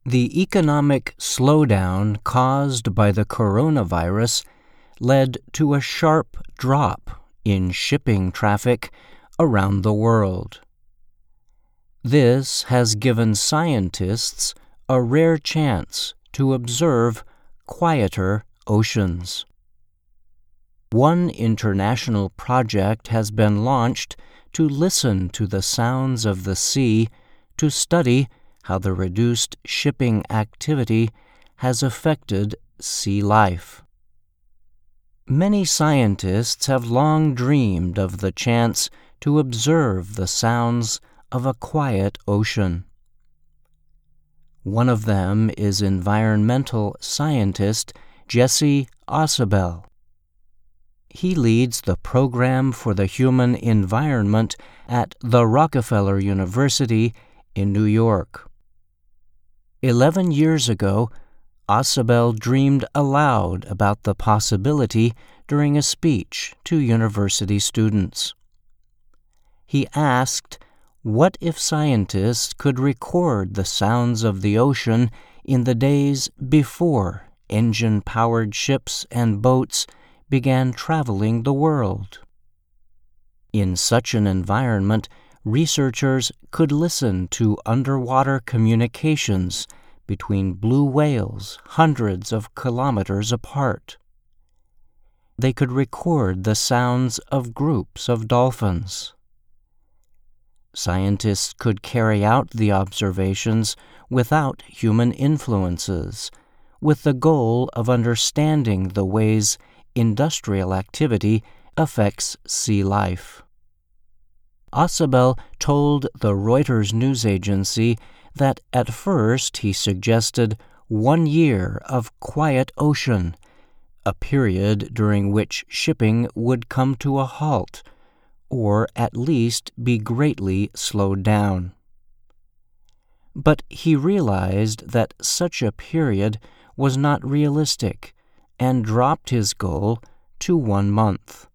The economic slowdown caused by the coronavirus led to a sharp drop in shipping traffic around the world. This has given scientists a rare chance to observe quieter oceans. One international project has been launched to listen to the sounds of the sea to study how the reduced shipping activity has affected sea life. Many scientists have long dreamed of the chance to observe the sounds of a quiet ocean. One of them is environmental scientist Jesse Ausubel. He leads the Program for the Human Environment at the Rockefeller University in New York. 11 years ago, Ausubel dreamed aloud about the possibility during a speech to university students. He asked, what if scientists could record the sounds of the ocean in the days before engine-powered ships and boats began traveling the world? In such an environment, researchers could listen to underwater communications between blue whales hundreds of kilometers apart. They could record the sounds of groups of dolphins. Scientists could carry out the observations without human influences, with the goal of understanding the ways industrial activity affects sea life. Ausubel told the Reuters news agency that at first he suggested 1 year of quiet ocean, a period during which shipping would come to a halt, or at least be greatly slowed down. But he realized that such a period was not realistic and dropped his goal to 1 month.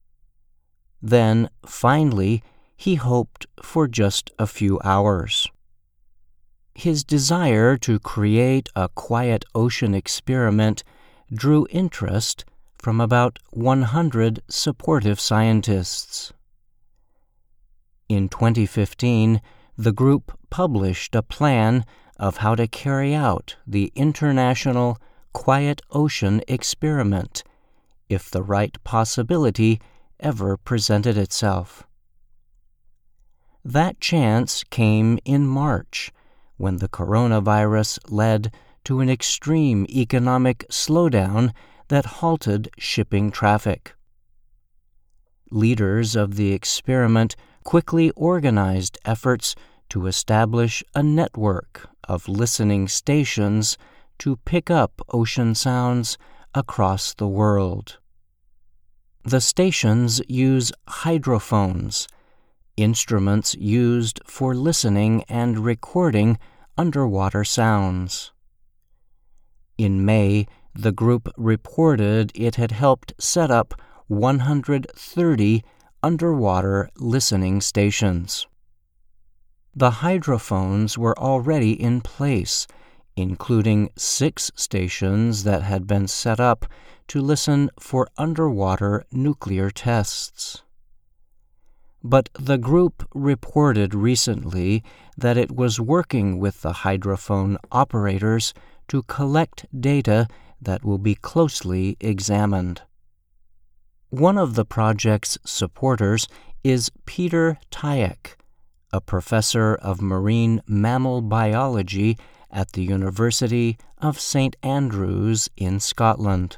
Then, finally, he hoped for just a few hours. His desire to create a quiet ocean experiment drew interest from about 100 supportive scientists. In 2015, the group published a plan of how to carry out the International Quiet Ocean Experiment if the right possibility ever presented itself. That chance came in March, when the coronavirus led to an extreme economic slowdown that halted shipping traffic. Leaders of the experiment quickly organized efforts to establish a network of listening stations to pick up ocean sounds across the world. The stations use hydrophones, instruments used for listening and recording underwater sounds. In May, the group reported it had helped set up 130 underwater listening stations. The hydrophones were already in place, including 6 stations that had been set up to listen for underwater nuclear tests. But the group reported recently that it was working with the hydrophone operators to collect data that will be closely examined. One of the project's supporters is Peter Tyek, a professor of marine mammal biology at the University of St. Andrews in Scotland.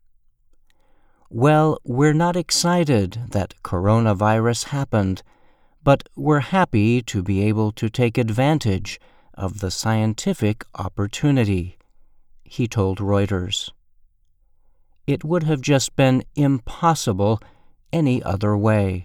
Well, we're not excited that coronavirus happened, but we're happy to be able to take advantage of the scientific opportunity, he told Reuters. It would have just been impossible any other way.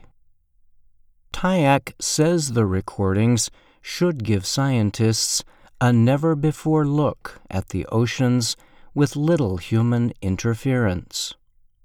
Tyek says the recordings should give scientists a never-before look at the oceans with little human interference.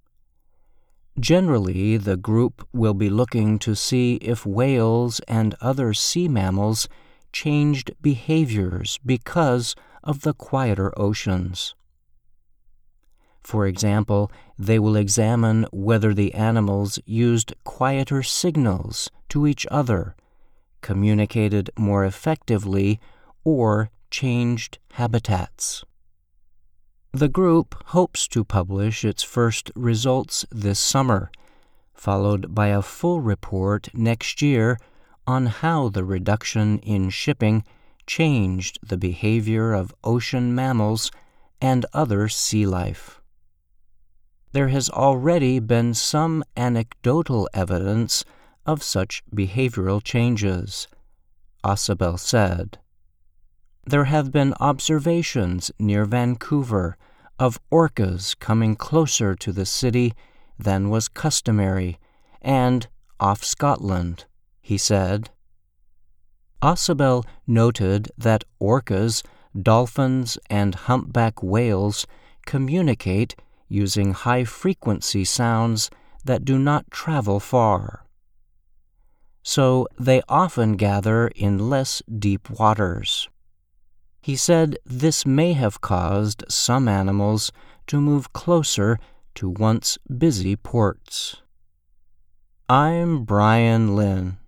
Generally, the group will be looking to see if whales and other sea mammals changed behaviors because of the quieter oceans. For example, they will examine whether the animals used quieter signals to each other, communicated more effectively, or changed habitats. The group hopes to publish its first results this summer, followed by a full report next year on how the reduction in shipping changed the behavior of ocean mammals and other sea life. There has already been some anecdotal evidence of such behavioral changes, Ausubel said. There have been observations near Vancouver of orcas coming closer to the city than was customary, and off Scotland, he said. Ausubel noted that orcas, dolphins, and humpback whales communicate using high-frequency sounds that do not travel far. So they often gather in less deep waters. He said this may have caused some animals to move closer to once busy ports. I'm Brian Lynn.